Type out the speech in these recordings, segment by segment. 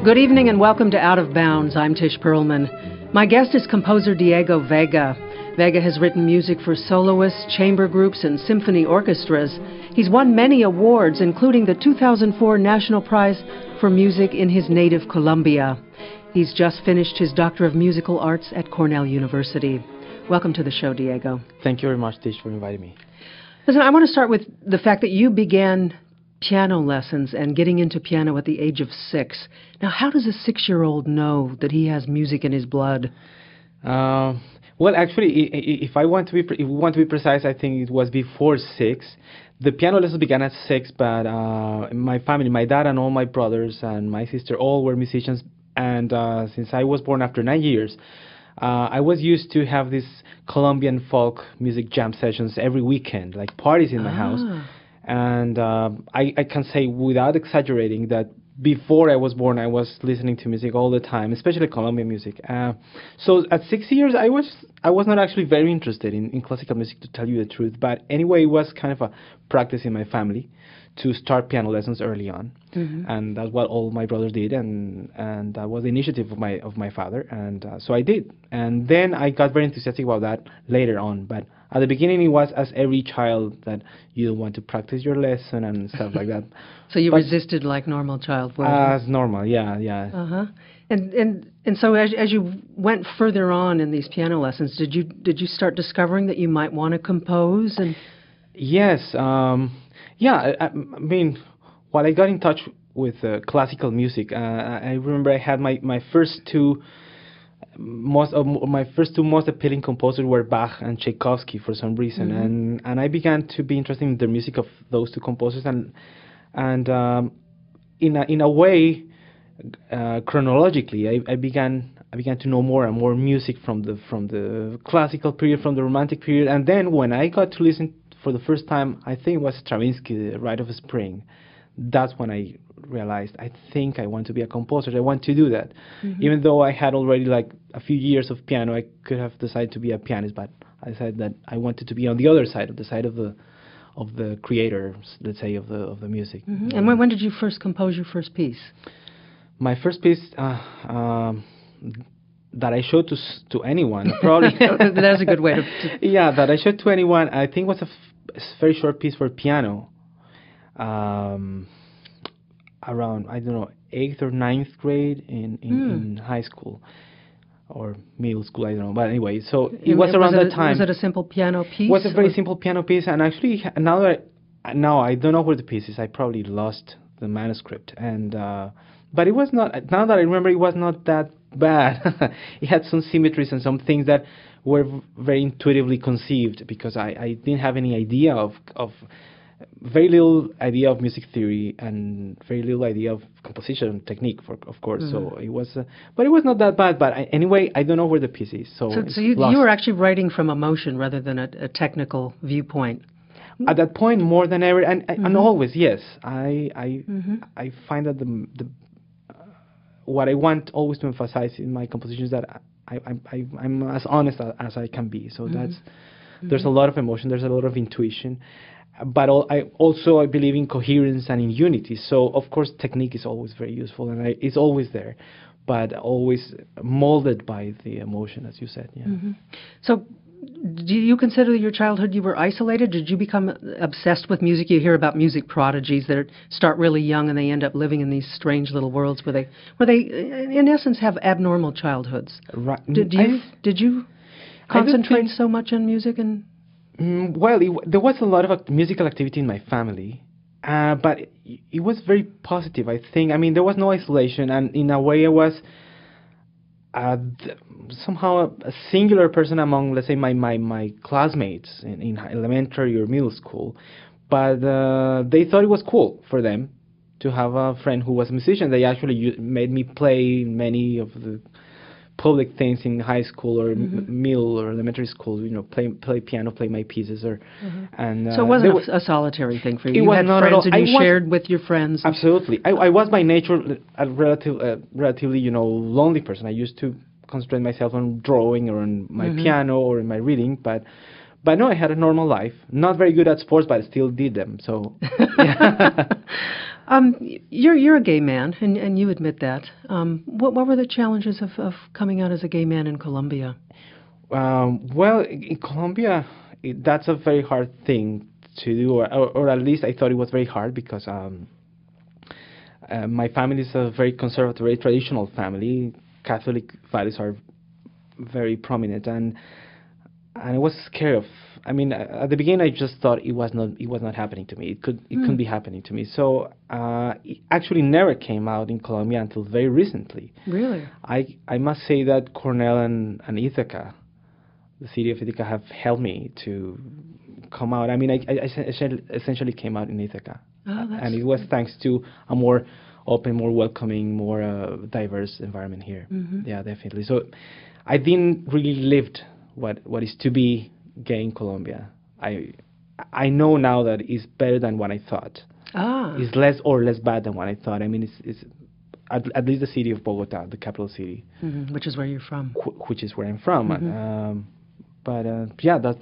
Good evening and welcome to Out of Bounds. I'm Tish Perlman. My guest is composer Diego Vega. Vega has written music for soloists, chamber groups, and symphony orchestras. He's won many awards, including the 2004 National Prize for Music in his native Colombia. He's just finished his Doctor of Musical Arts at Cornell University. Welcome to the show, Diego. Thank you very much, Tish, for inviting me. Listen, I want to start with the fact that you began piano lessons and getting into piano at the age of 6. Now, how does a 6-year-old know that he has music in his blood? Well, actually, if we want to be precise, I think it was before 6. The piano lessons began at 6, but my family, my dad and all my brothers and my sister, all were musicians. And since I was born after 9 years, I was used to have these Colombian folk music jam sessions every weekend, like parties in my house. And I can say without exaggerating that before I was born, I was listening to music all the time, especially Colombian music. So at 6 years, I was not actually very interested in classical music, to tell you the truth. But anyway, it was kind of a practice in my family to start piano lessons early on. Mm-hmm. And that's what all my brothers did, and that was the initiative of my father. And so I did. And then I got very enthusiastic about that later on. But at the beginning, it was as every child that you don't want to practice your lesson and stuff like that. So you resisted like normal child would? As normal, yeah. Uh-huh. And so as you went further on in these piano lessons, did you start discovering that you might want to compose? And yes, I mean, while I got in touch with classical music, I remember I had my first two most appealing composers were Bach and Tchaikovsky for some reason, mm-hmm. and I began to be interested in the music of those two composers, and in a way, chronologically, I began to know more and more music from the classical period, from the Romantic period, and then when I got to listen for the first time, I think it was Stravinsky, The Rite of Spring. That's when I realized I think I want to be a composer. I want to do that. Mm-hmm. Even though I had already like a few years of piano, I could have decided to be a pianist, but I said that I wanted to be on the other side, of the creators, let's say, of the music. Mm-hmm. And when did you first compose your first piece? My first piece that I showed to anyone, probably. That's a good way to yeah, that I showed to anyone, I think was a very short piece for piano. Around, I don't know, 8th or 9th grade in high school or middle school, I don't know. But anyway, so it was around that time. Was it a simple piano piece? It was a very simple piano piece, and actually now I don't know where the piece is. I probably lost the manuscript, and but it was not. Now that I remember, it was not that bad. It had some symmetries and some things that were very intuitively conceived, because I didn't have any idea of very little idea of music theory and very little idea of composition technique, of course. Mm-hmm. So it was, but it was not that bad. But anyway, I don't know where the piece is. So you were actually writing from emotion rather than a technical viewpoint. At that point, more than ever, and mm-hmm. and always, yes, I mm-hmm. I find that the what I want always to emphasize in my compositions is that I'm as honest as I can be. So mm-hmm. There's mm-hmm. a lot of emotion, there's a lot of intuition. But I believe in coherence and in unity. So, of course, technique is always very useful, and it's always there, but always molded by the emotion, as you said. Yeah. Mm-hmm. So, do you consider your childhood you were isolated? Did you become obsessed with music? You hear about music prodigies that start really young and they end up living in these strange little worlds where they in essence, have abnormal childhoods. Right. Did you concentrate so much on music and... Well, there was a lot of musical activity in my family, but it was very positive, I think. I mean, there was no isolation, and in a way I was somehow a singular person among, let's say, my classmates in elementary or middle school. But they thought it was cool for them to have a friend who was a musician. They actually made me play many of the public things in high school or mm-hmm. Middle or elementary school, play piano, play my pieces, or mm-hmm. and so it wasn't a solitary thing for you. You had friends and you shared with your friends. Absolutely, I was by nature a relatively lonely person. I used to concentrate myself on drawing or on my mm-hmm. piano or in my reading, but no, I had a normal life. Not very good at sports, but I still did them. So. Yeah. You're a gay man, and you admit that. What were the challenges of coming out as a gay man in Colombia? Well, in Colombia, that's a very hard thing to do, or at least I thought it was very hard because my family is a very conservative, very traditional family. Catholic values are very prominent, and I was scared of. I mean, at the beginning, I just thought it was not happening to me. It couldn't be happening to me. So it actually never came out in Colombia until very recently. Really? I must say that Cornell and Ithaca, the city of Ithaca, have helped me to come out. I mean, I essentially came out in Ithaca, Oh, and it was thanks to a more open, more welcoming, more diverse environment here. Yeah, definitely. So I didn't really lived what is to be gay in Colombia. I know now that it's better than what I thought. It's less bad than what I thought. I mean, it's at least the city of Bogota, the capital city, which is where you're from. Which is where I'm from. But yeah, that's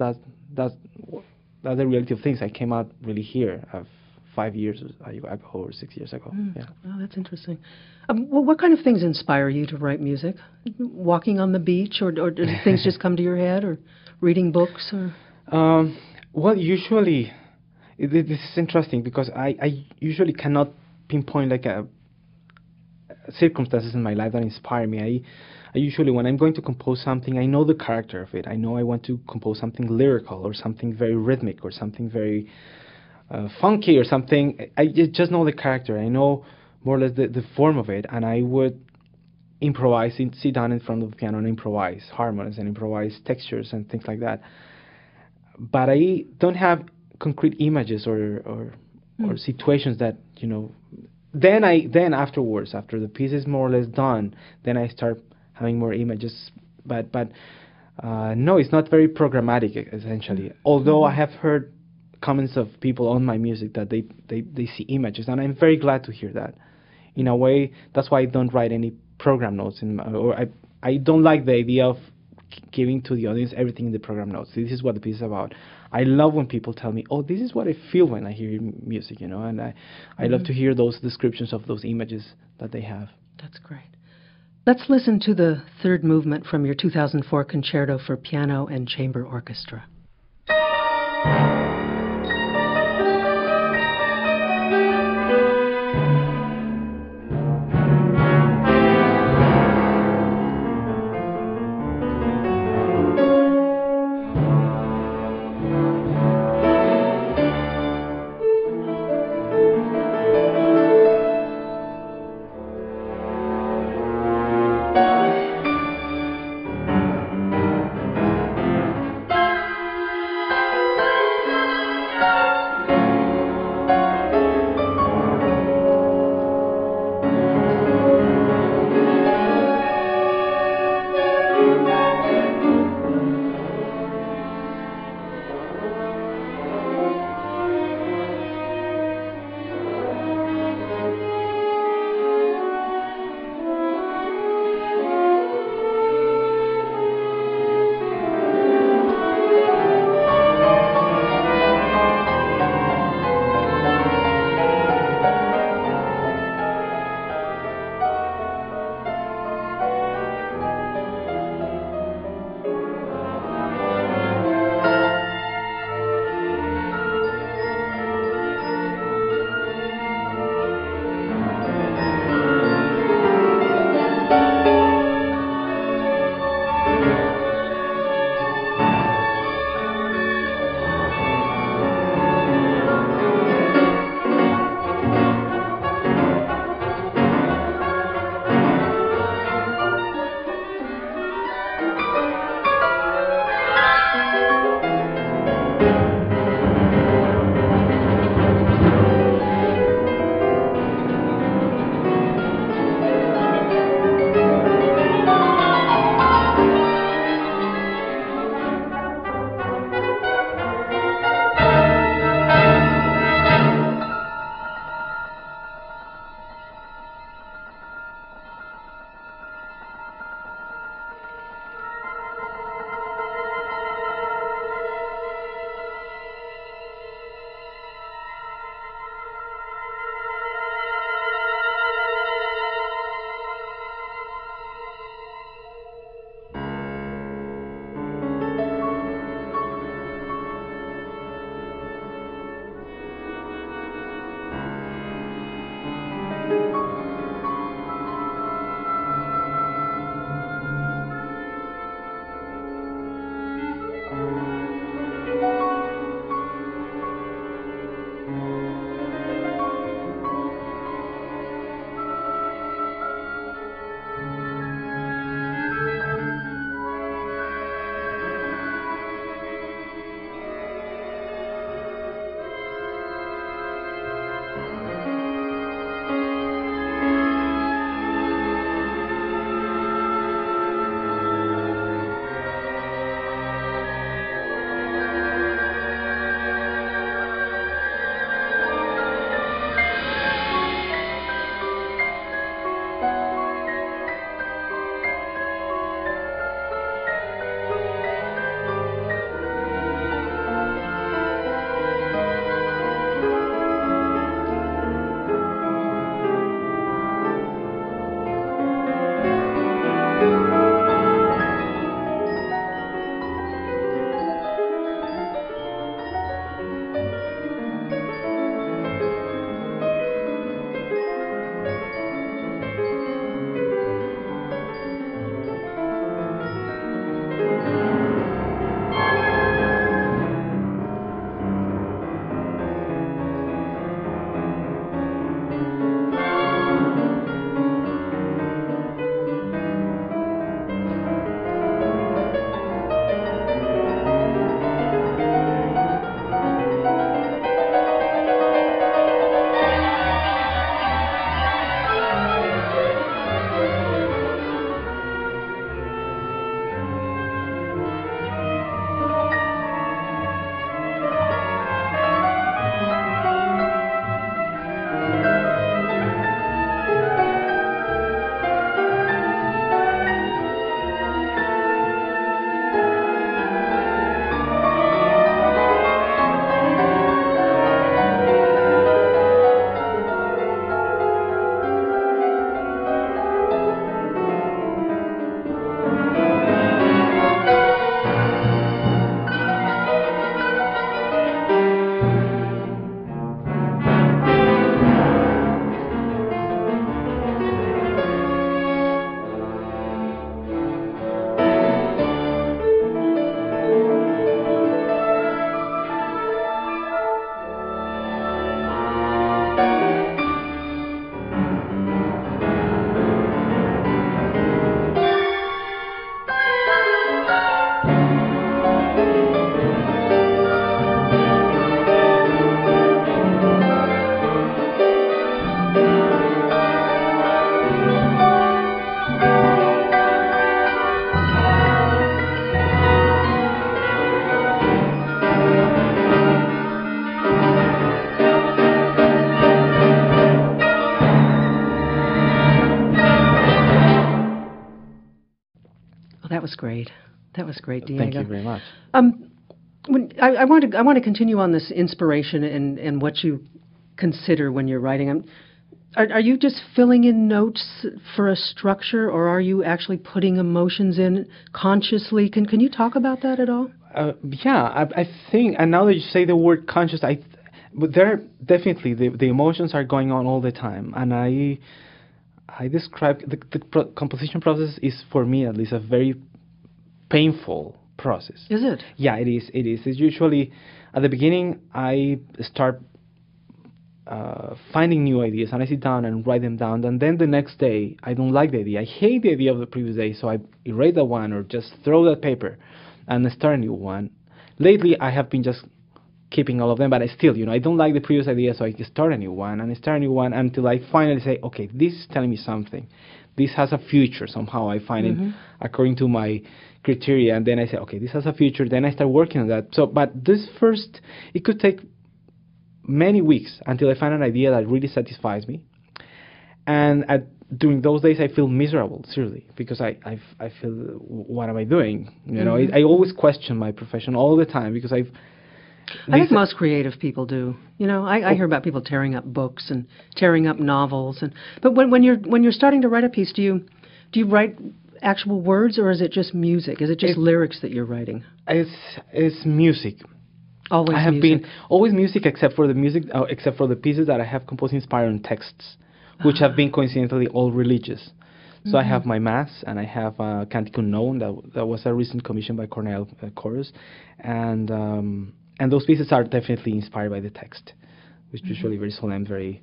the reality of things. I came out really here 5 years ago or 6 years ago. Yeah. Oh, that's interesting. Well, what kind of things inspire you to write music? Walking on the beach, or do things just come to your head, or reading books, or? Well, usually, this is interesting because I usually cannot pinpoint like a circumstances in my life that inspire me. I usually, when I'm going to compose something, I know the character of it. I know I want to compose something lyrical or something very rhythmic or something very funky or something. I just know the character. I know more or less the form of it, and I would improvise, sit down in front of the piano and improvise harmonies and improvise textures and things like that. But I don't have concrete images or situations that, you know. Then afterwards, after the piece is more or less done, then I start having more images. But no, it's not very programmatic essentially. Although I have heard comments of people on my music that they see images, and I'm very glad to hear that. In a way, that's why I don't write any program notes I don't like the idea of giving to the audience everything in the program notes. This is what the piece is about. I love when people tell me, oh, this is what I feel when I hear your music, you know, and I love to hear those descriptions of those images that they have. That's great. Let's listen to the third movement from your 2004 Concerto for Piano and Chamber Orchestra. was great. That was great, Diego. Thank you very much. I want to continue on this inspiration and what you consider when you're writing. Are you just filling in notes for a structure, or are you actually putting emotions in consciously? Can you talk about that at all? Yeah, I think, and now that you say the word conscious, but there definitely the emotions are going on all the time, and I describe the composition process is, for me at least, a very painful process. Is it? Yeah, it is. It is. It's usually at the beginning I start finding new ideas, and I sit down and write them down, and then the next day I don't like the idea. I hate the idea of the previous day, so I erase that one or just throw that paper and start a new one. Lately I have been just keeping all of them, but I still, I don't like the previous idea, so I start a new one and I start a new one until I finally say, okay, this is telling me something. This has a future somehow. I find it according to my criteria, and then I say, okay, this has a future. Then I start working on that. So, but this first, it could take many weeks until I find an idea that really satisfies me. And during those days, I feel miserable, seriously, because I feel, what am I doing? I always question my profession all the time because I think most creative people do. I hear about people tearing up books and tearing up novels, but when you're starting to write a piece, do you write actual words, or is it just music? Is it just lyrics that you're writing? It's music. Always I have music. been always music, except for the pieces that I have composed inspired on texts, which have been coincidentally all religious. So I have my Mass, and I have Canticum Novum, that was a recent commission by Cornell Chorus, and those pieces are definitely inspired by the text, which is usually very solemn, very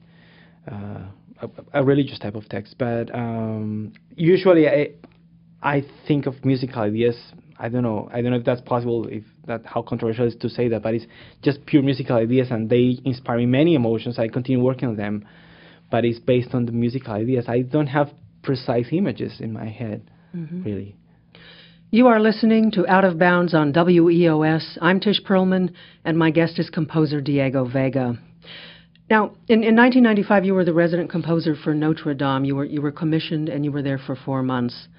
a religious type of text. But usually I think of musical ideas. I don't know if that's possible, how controversial it is to say that, but it's just pure musical ideas, and they inspire me many emotions. I continue working on them, but it's based on the musical ideas. I don't have precise images in my head, really. You are listening to Out of Bounds on WEOS. I'm Tish Perlman, and my guest is composer Diego Vega. Now, in 1995, you were the resident composer for Notre Dame. You were commissioned, and you were there for 4 months.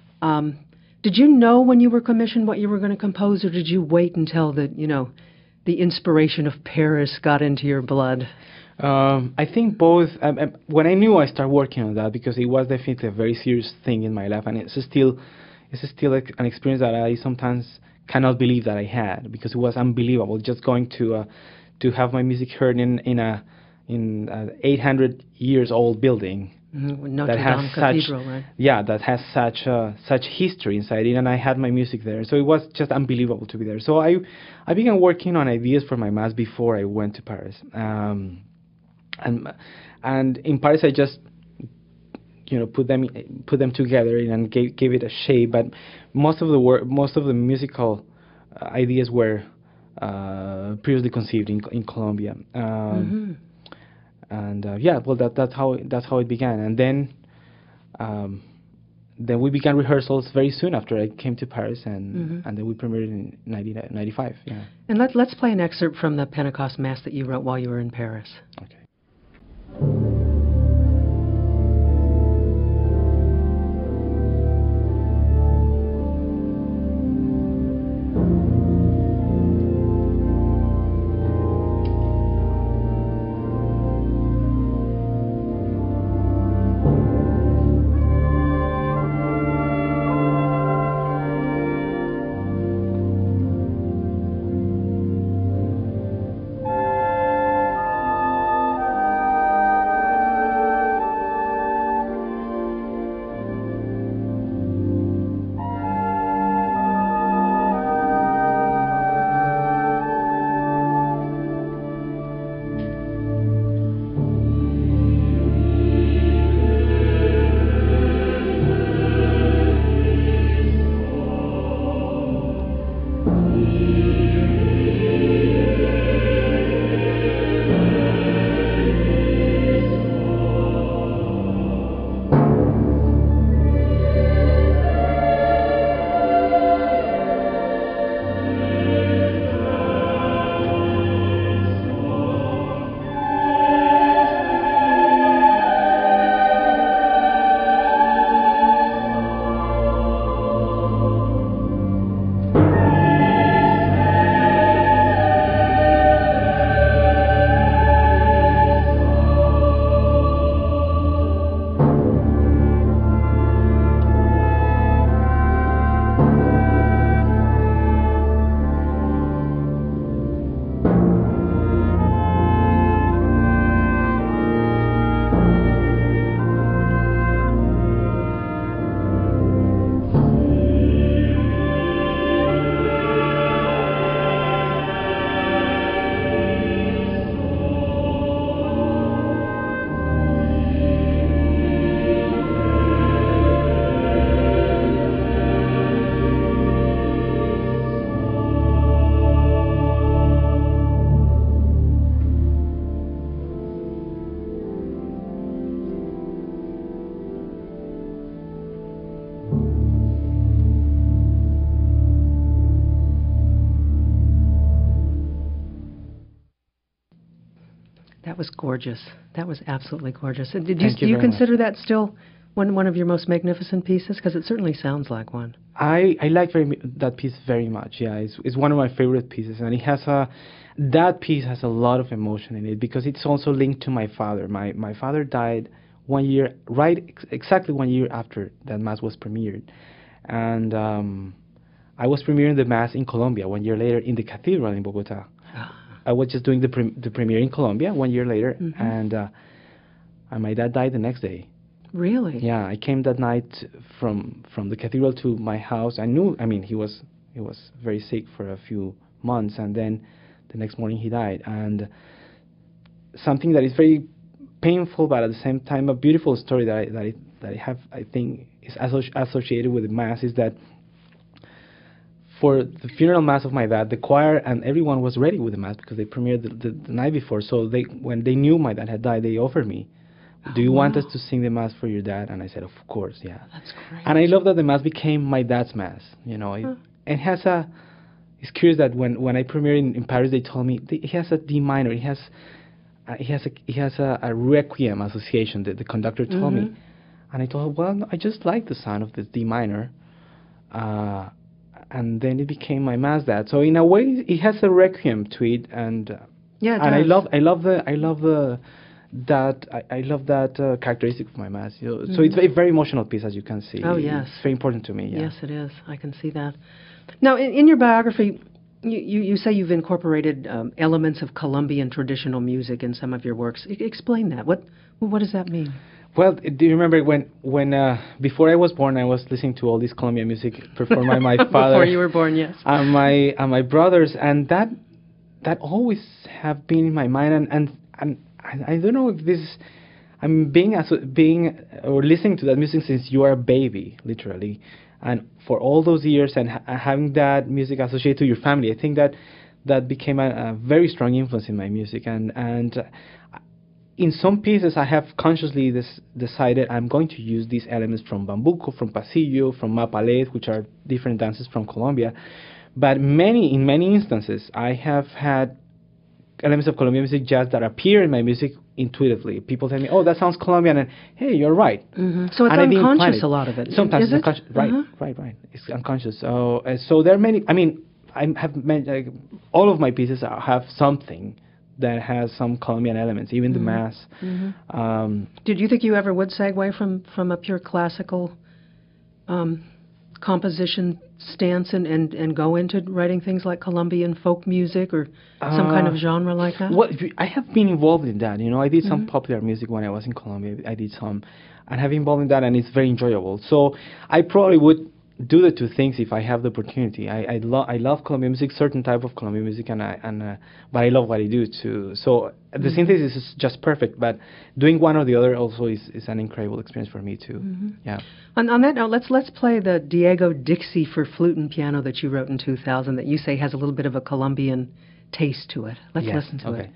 Did you know when you were commissioned what you were going to compose, or did you wait until the inspiration of Paris got into your blood? I think both. When I knew, I started working on that because it was definitely a very serious thing in my life, and it's still an experience that I sometimes cannot believe that I had, because it was unbelievable just going to have my music heard in an 800 years old building. Notre Dame Cathedral, right? Yeah, that has such history inside it, and I had my music there, so it was just unbelievable to be there. So I began working on ideas for my Mass before I went to Paris, and in Paris I just put them together and gave it a shape. But most of the musical ideas were previously conceived in Colombia. And that's how it began. And then we began rehearsals very soon after I came to Paris, and then we premiered in 1995. Yeah. And let's play an excerpt from the Pentecost Mass that you wrote while you were in Paris. Okay. That was gorgeous. That was absolutely gorgeous. And Thank do you you very consider that still one of your most magnificent pieces? Because it certainly sounds like one. I like that piece very much. Yeah, it's one of my favorite pieces, and it has that piece has a lot of emotion in it because it's also linked to my father. My father died 1 year, exactly 1 year after that mass was premiered, and I was premiering the mass in Colombia 1 year later in the cathedral in Bogota. I was just doing the premiere in Colombia 1 year later, and my dad died the next day. Really? Yeah, I came that night from the cathedral to my house. I mean, he was very sick for a few months, and then the next morning he died. And something that is very painful, but at the same time a beautiful story that I have, I think, is associated with the mass is that for the funeral mass of my dad, the choir and everyone was ready with the mass because they premiered the night before. So when they knew my dad had died, they offered me, do you want us to sing the mass for your dad? And I said, of course, yeah. That's great. And I love that the mass became my dad's mass. You know, it has it's curious that when I premiered in Paris, they told me he has a D minor. He has a requiem association. The conductor told me, and I told her, well, I just like the sound of this D minor. And then it became my mass dad. So in a way, it has a requiem to it, and yeah, it and does. I love that characteristic of my mass. You know, so it's a very emotional piece, as you can see. Oh yes, it's very important to me. Yeah. Yes, it is. I can see that. Now, in your biography, you say you've incorporated elements of Colombian traditional music in some of your works. Explain that. What does that mean? Well, do you remember when before I was born, I was listening to all this Colombian music performed by my father. Before you were born, yes. And my brothers, and that always have been in my mind, and I don't know if this. I'm being or listening to that music since you are a baby, literally, and for all those years, and having that music associated to your family, I think that became a very strong influence in my music, and in some pieces, I have consciously decided I'm going to use these elements from bambuco, from pasillo, from mapalet, which are different dances from Colombia. But in many instances, I have had elements of Colombian music jazz that appear in my music intuitively. People tell me, "Oh, that sounds Colombian," and hey, you're right. So it's unconscious, a lot of it. Sometimes it's unconscious. Right. It's unconscious. So there are many. I mean, all of my pieces have something that has some Colombian elements, even the mass. Did you think you ever would segue from a pure classical composition stance and go into writing things like Colombian folk music or some kind of genre like that? Well, I have been involved in that. You know, I did some popular music when I was in Colombia. I did some, and have been involved in that, and it's very enjoyable. So I probably would do the two things if I have the opportunity. I love Colombian music, certain type of Colombian music, but I love what I do too. So the synthesis is just perfect, but doing one or the other also is an incredible experience for me too. Yeah. On that note, let's play the Diego Dixie for flute and piano that you wrote in 2000 that you say has a little bit of a Colombian taste to it. Let's listen to it.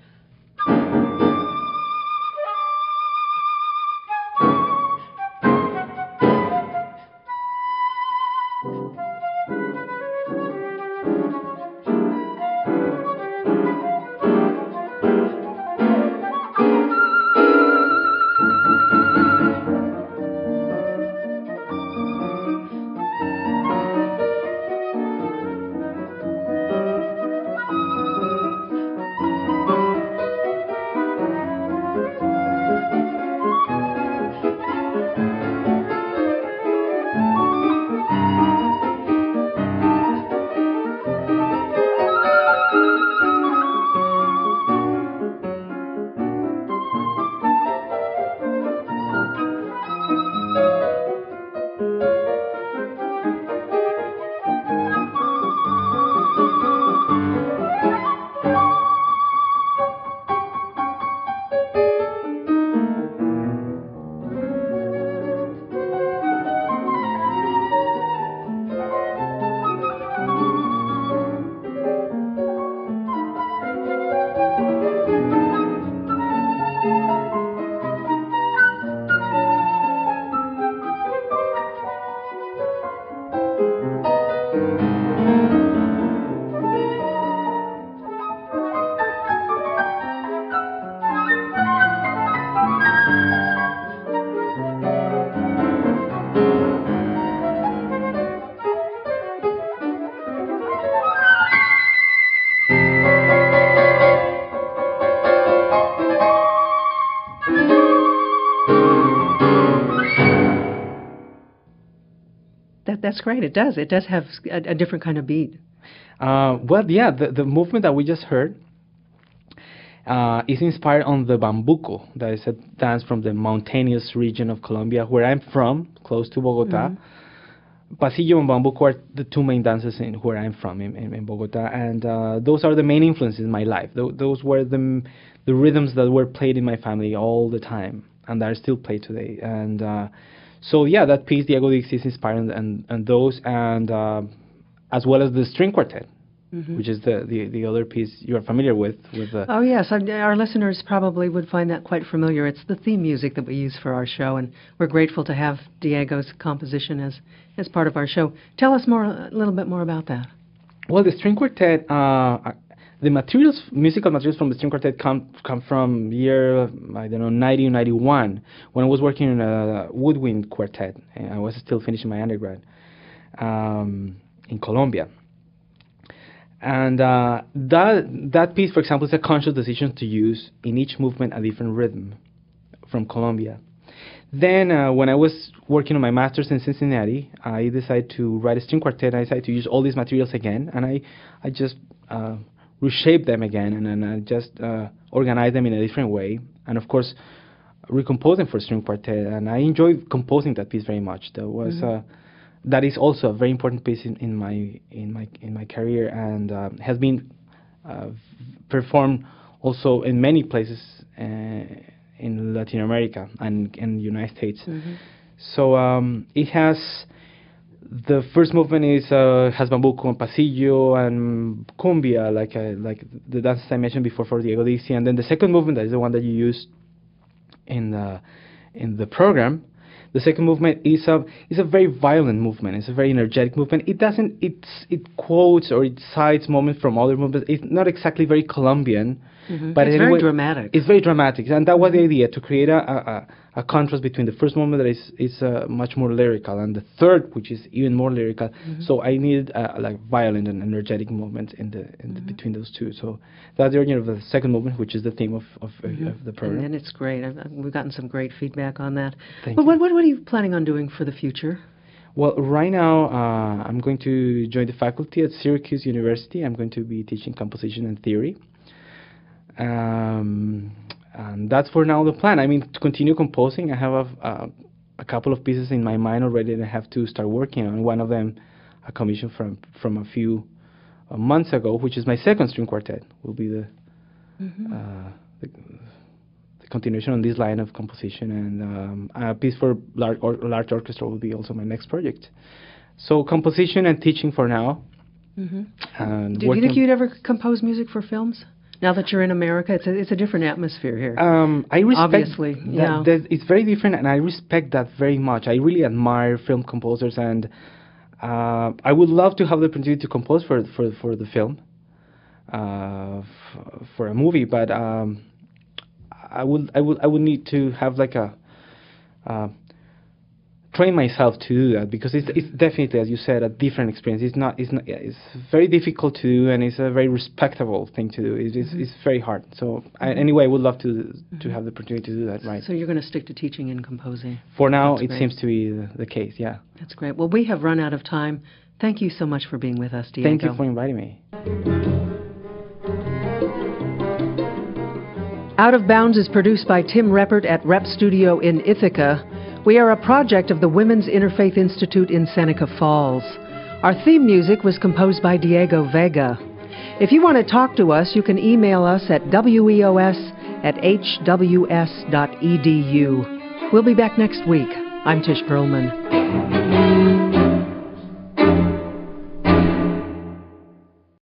That's great. It does. It does have a different kind of beat. Well, yeah, the movement that we just heard is inspired on the bambuco. That is a dance from the mountainous region of Colombia, where I'm from, close to Bogota. Pasillo and bambuco are the two main dances in where I'm from, in Bogota, and those are the main influences in my life. Those were the rhythms that were played in my family all the time, and are still played today. And so, yeah, that piece, Diego Dixie, is inspired and those, and as well as the string quartet, which is the other piece you're familiar with. Oh, yes. Our listeners probably would find that quite familiar. It's the theme music that we use for our show, and we're grateful to have Diego's composition as part of our show. Tell us a little bit more about that. Well, the string quartet, the musical materials from the string quartet come from year, 1991, when I was working in a woodwind quartet. And I was still finishing my undergrad in Colombia. And that piece, for example, is a conscious decision to use in each movement a different rhythm from Colombia. Then when I was working on my master's in Cincinnati, I decided to write a string quartet. I decided to use all these materials again, and I just reshaped them again, and I just organized them in a different way, and of course recompose them for string quartet. And I enjoyed composing that piece very much. That is also a very important piece in my career, and has been performed also in many places in Latin America and in the United States. So it has, the first movement has bambuco and pasillo and cumbia, like the dances I mentioned before for Diego Dixie, and then the second movement, that is the one that you used in the program. The second movement is a very violent movement. It's a very energetic movement. It quotes or it cites moments from other movements. It's not exactly very Colombian, but it's anyway, very dramatic. It's very dramatic, and that was the idea, to create a contrast between the first movement that is much more lyrical, and the third, which is even more lyrical. So I needed like violent and energetic movement in the between those two. So that's the origin of the second movement, which is the theme of the program. And it's great. We've gotten some great feedback on that. Thank you. What are you planning on doing for the future? Well, right now I'm going to join the faculty at Syracuse University. I'm going to be teaching composition and theory. And that's for now the plan. I mean, to continue composing. I have a couple of pieces in my mind already that I have to start working on. One of them, a commission from a few months ago, which is my second string quartet, will be the continuation on this line of composition, and a piece for large orchestra will be also my next project. So composition and teaching for now. And do you think you'd ever compose music for films? Now that you're in America, it's a different atmosphere here. I respect, obviously, that it's very different, and I respect that very much. I really admire film composers, and I would love to have the opportunity to compose for the film, for a movie. But I would need to have like train myself to do that, because it's definitely, as you said, a different experience. It's very difficult to do, and it's a very respectable thing to do. It's very hard. So anyway, I would love to have the opportunity to do that. Right. So you're going to stick to teaching and composing. For now, it seems to be the case. Yeah. That's great. Well, we have run out of time. Thank you so much for being with us, Diego. Thank you for inviting me. Out of Bounds is produced by Tim Reppert at Rep Studio in Ithaca. We are a project of the Women's Interfaith Institute in Seneca Falls. Our theme music was composed by Diego Vega. If you want to talk to us, you can email us at weos@hws.edu. We'll be back next week. I'm Tish Perlman.